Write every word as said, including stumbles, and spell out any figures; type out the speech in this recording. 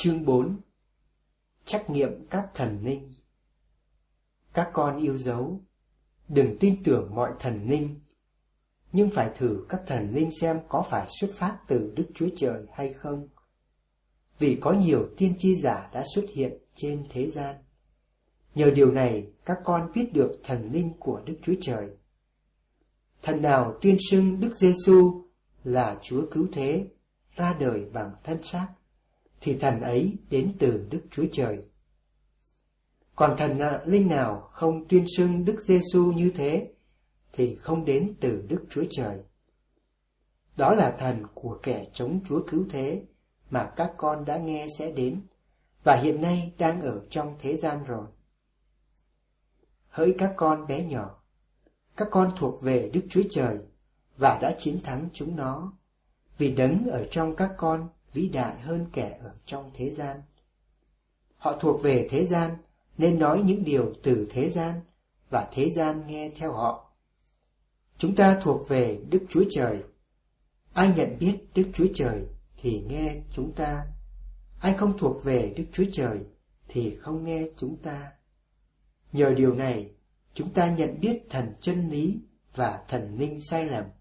Chương bốn. Trắc nghiệm các thần linh. Các con yêu dấu, đừng tin tưởng mọi thần linh, nhưng phải thử các thần linh xem có phải xuất phát từ Đức Chúa Trời hay không. Vì có nhiều tiên tri giả đã xuất hiện trên thế gian. Nhờ điều này, các con biết được thần linh của Đức Chúa Trời. Thần nào tuyên xưng Đức Giêsu là Chúa Cứu Thế, ra đời bằng thân xác, thì thần ấy đến từ Đức Chúa Trời. Còn thần linh nào không tuyên xưng Đức Giêsu như thế, thì không đến từ Đức Chúa Trời. Đó là thần của kẻ chống Chúa Cứu Thế mà các con đã nghe sẽ đến, và hiện nay đang ở trong thế gian rồi. Hỡi các con bé nhỏ, các con thuộc về Đức Chúa Trời và đã chiến thắng chúng nó, vì đấng ở trong các con vĩ đại hơn kẻ ở trong thế gian. Họ thuộc về thế gian nên nói những điều từ thế gian, và thế gian nghe theo họ. Chúng ta thuộc về Đức Chúa Trời. Ai nhận biết Đức Chúa Trời thì nghe chúng ta. Ai không thuộc về Đức Chúa Trời thì không nghe chúng ta. Nhờ điều này, chúng ta nhận biết thần chân lý và thần linh sai lầm.